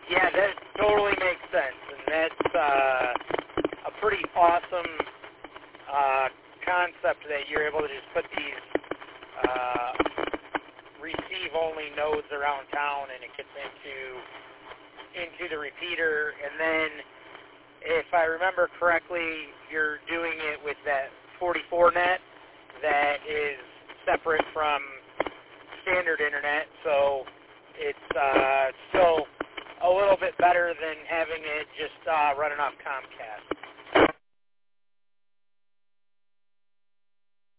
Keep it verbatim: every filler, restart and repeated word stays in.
Yeah, that totally makes sense, and that's uh, a pretty awesome uh, concept that you're able to just put these uh, receive-only nodes around town, and it gets into into the repeater, and then if I remember correctly, you're doing it with that forty-four net that is separate from standard internet, so it's uh, still a little bit better than having it just uh, running off Comcast.